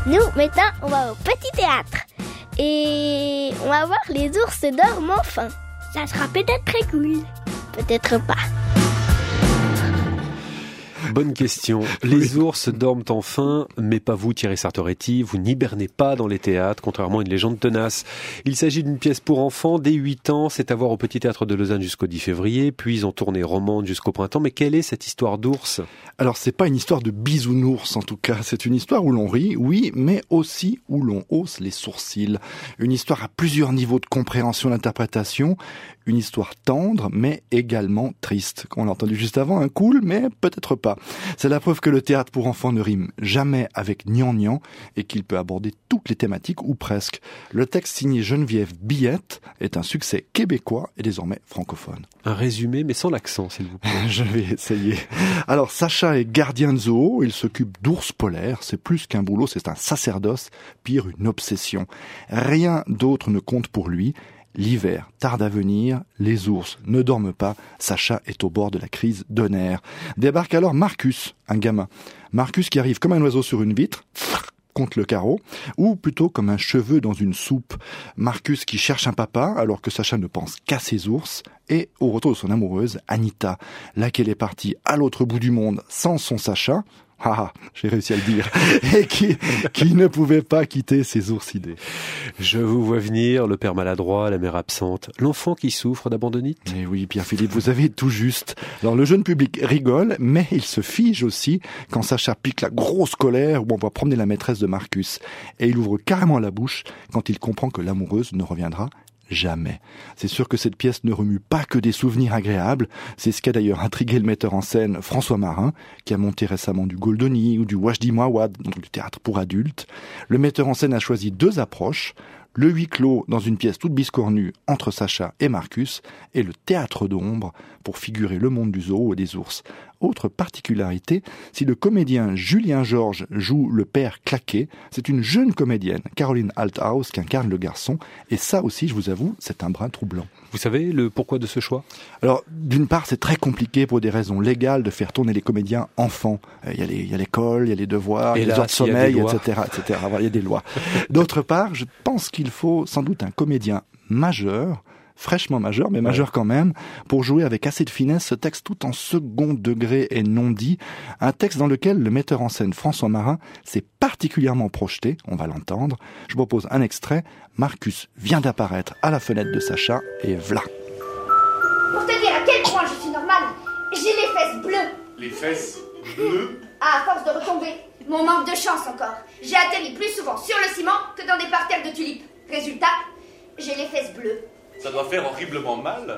Nous, maintenant, on va au petit théâtre. Et on va voir les ours dorment enfin. Ça sera peut-être très cool. Peut-être pas. Bonne question. Les ours dorment enfin, mais pas vous, Thierry Sartoretti. Vous n'hibernez pas dans les théâtres, contrairement à une légende tenace. Il s'agit d'une pièce pour enfants dès 8 ans. C'est à voir au Petit Théâtre de Lausanne jusqu'au 10 février, puis en tournée romande jusqu'au printemps. Mais quelle est cette histoire d'ours ? Alors, c'est pas une histoire de bisounours, en tout cas. C'est une histoire où l'on rit, oui, mais aussi où l'on hausse les sourcils. Une histoire à plusieurs niveaux de compréhension, d'interprétation. Une histoire tendre, mais également triste. On l'a entendu juste avant, cool, mais peut-être pas. C'est la preuve que le théâtre pour enfants ne rime jamais avec gnangnan et qu'il peut aborder toutes les thématiques, ou presque. Le texte signé Geneviève Billette est un succès québécois et désormais francophone. Un résumé, mais sans l'accent, s'il vous plaît. Je vais essayer. Alors, Sacha est gardien de zoo, il s'occupe d'ours polaires. C'est plus qu'un boulot, c'est un sacerdoce, pire une obsession. Rien d'autre ne compte pour lui. L'hiver tarde à venir, les ours ne dorment pas, Sacha est au bord de la crise de nerfs. Débarque alors Marcus, un gamin. Marcus qui arrive comme un oiseau sur une vitre, contre le carreau, ou plutôt comme un cheveu dans une soupe. Marcus qui cherche un papa, alors que Sacha ne pense qu'à ses ours, et au retour de son amoureuse, Anita, là qu'elle est partie à l'autre bout du monde sans son Sacha, j'ai réussi à le dire, et qui ne pouvait pas quitter ses oursidés. Je vous vois venir, le père maladroit, la mère absente, l'enfant qui souffre d'abandonnite. Eh oui, Pierre-Philippe, vous avez tout juste. Alors le jeune public rigole, mais il se fige aussi quand Sacha pique la grosse colère où on va promener la maîtresse de Marcus. Et il ouvre carrément la bouche quand il comprend que l'amoureuse ne reviendra jamais. C'est sûr que cette pièce ne remue pas que des souvenirs agréables. C'est ce qu'a d'ailleurs intrigué le metteur en scène François Marin, qui a monté récemment du Goldoni ou du Wajdi Mouawad, donc du théâtre pour adultes. Le metteur en scène a choisi 2 approches. Le huis clos dans une pièce toute biscornue entre Sacha et Marcus, et le théâtre d'ombre pour figurer le monde du zoo et des ours. Autre particularité, si le comédien Julien Georges joue le père claqué, c'est une jeune comédienne, Caroline Althaus, qui incarne le garçon, et ça aussi, je vous avoue, c'est un brin troublant. Vous savez le pourquoi de ce choix ? Alors, d'une part, c'est très compliqué pour des raisons légales de faire tourner les comédiens enfants. Il y a l'école, il y a les devoirs, il y a les heures de sommeil, etc. Il y a des lois. D'autre part, je pense qu'il faut sans doute un comédien majeur, fraîchement majeur, mais majeur quand même, pour jouer avec assez de finesse ce texte tout en second degré et non dit. Un texte dans lequel le metteur en scène François Marin s'est particulièrement projeté, on va l'entendre. Je propose un extrait. Marcus vient d'apparaître à la fenêtre de Sacha, et v'là. Pour te dire à quel point je suis normale, j'ai les fesses bleues. Les fesses bleues ? Ah, à force de retomber, mon manque de chance encore. J'ai atterri plus souvent sur le ciment que dans des parterres de tulipes. Résultat, j'ai les fesses bleues. Ça doit faire horriblement mal.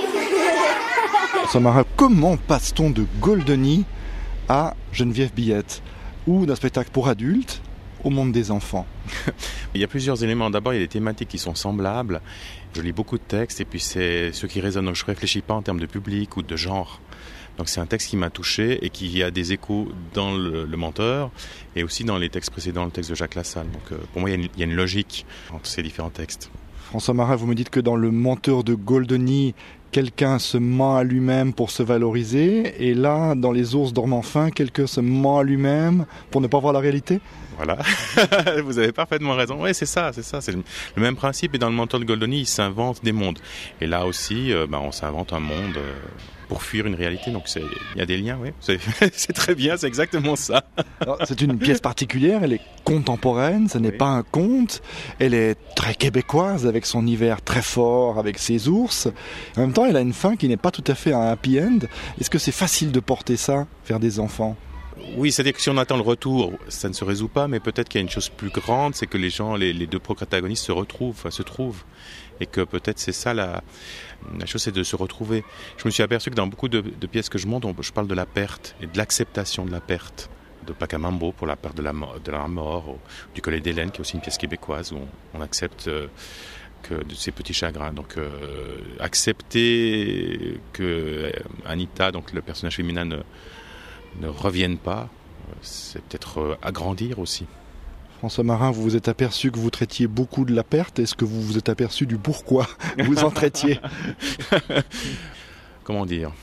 Samara, comment passe-t-on de Goldoni à Geneviève Billette, ou d'un spectacle pour adultes au monde des enfants? Il y a plusieurs éléments. D'abord, il y a des thématiques qui sont semblables. Je lis beaucoup de textes et puis c'est ceux qui résonnent. Donc je ne réfléchis pas en termes de public ou de genre. Donc c'est un texte qui m'a touché et qui a des échos dans le menteur et aussi dans les textes précédents, le texte de Jacques Lassalle. Donc pour moi, il y a une logique entre ces différents textes. François Marin, vous me dites que dans le menteur de Goldoni, quelqu'un se ment à lui-même pour se valoriser, et là, dans Les ours dorment enfin, quelqu'un se ment à lui-même pour ne pas voir la réalité ? Voilà, vous avez parfaitement raison. Oui, c'est ça, c'est le même principe. Et dans le menteur de Goldoni, il s'invente des mondes. Et là aussi, on s'invente un monde pour fuir une réalité. Donc il y a des liens, oui. C'est très bien, c'est exactement ça. Alors, c'est une pièce particulière, elle est contemporaine, ce n'est pas un conte. Elle est très québécoise, avec son hiver très fort, avec ses ours. En même temps, elle a une fin qui n'est pas tout à fait un happy end. Est-ce que c'est facile de porter ça vers des enfants ? Oui, c'est-à-dire que si on attend le retour, ça ne se résout pas, mais peut-être qu'il y a une chose plus grande, c'est que les gens, les 2 protagonistes se trouvent. Et que peut-être c'est ça la chose, c'est de se retrouver. Je me suis aperçu que dans beaucoup de pièces que je monte, je parle de la perte et de l'acceptation de la perte. De Pacamambo pour la perte de la mort, du Collet d'Hélène, qui est aussi une pièce québécoise où on accepte que de ces petits chagrins. Donc accepter que Anita, donc le personnage féminin, ne revienne pas, c'est peut-être agrandir aussi. François Marin, vous vous êtes aperçu que vous traitiez beaucoup de la perte. Est-ce que vous vous êtes aperçu du pourquoi vous en traitiez ? Comment dire ?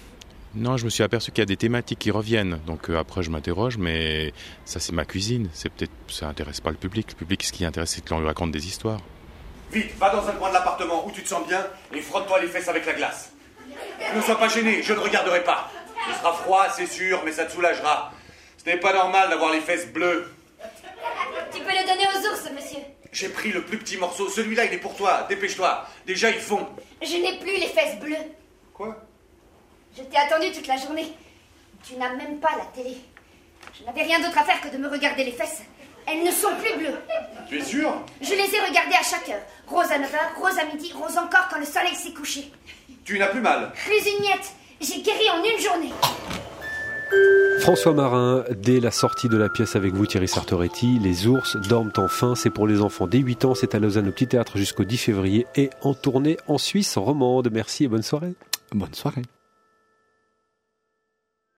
Non, je me suis aperçu qu'il y a des thématiques qui reviennent. Donc après, je m'interroge, mais ça, c'est ma cuisine. Ça intéresse pas le public. Le public, ce qui intéresse, c'est que l'on lui raconte des histoires. Vite, va dans un coin de l'appartement où tu te sens bien et frotte-toi les fesses avec la glace. Ne sois pas gêné, je ne regarderai pas. Ce sera froid, c'est sûr, mais ça te soulagera. Ce n'est pas normal d'avoir les fesses bleues. Tu peux le donner aux ours, monsieur. J'ai pris le plus petit morceau, celui-là il est pour toi, dépêche-toi. Déjà ils font. Je n'ai plus les fesses bleues. Quoi? Je t'ai attendu toute la journée. Tu n'as même pas la télé. Je n'avais rien d'autre à faire que de me regarder les fesses. Elles ne sont plus bleues. Tu es sûr? Je les ai regardées à chaque heure. Rose à 9h, rose à midi, rose encore quand le soleil s'est couché. Tu n'as plus mal? Plus une miette. J'ai guéri en une journée. François Marin, dès la sortie de la pièce avec vous, Thierry Sartoretti, Les ours dorment enfin, c'est pour les enfants dès 8 ans, c'est à Lausanne au Petit Théâtre jusqu'au 10 février et en tournée en Suisse romande. Merci et bonne soirée. Bonne soirée.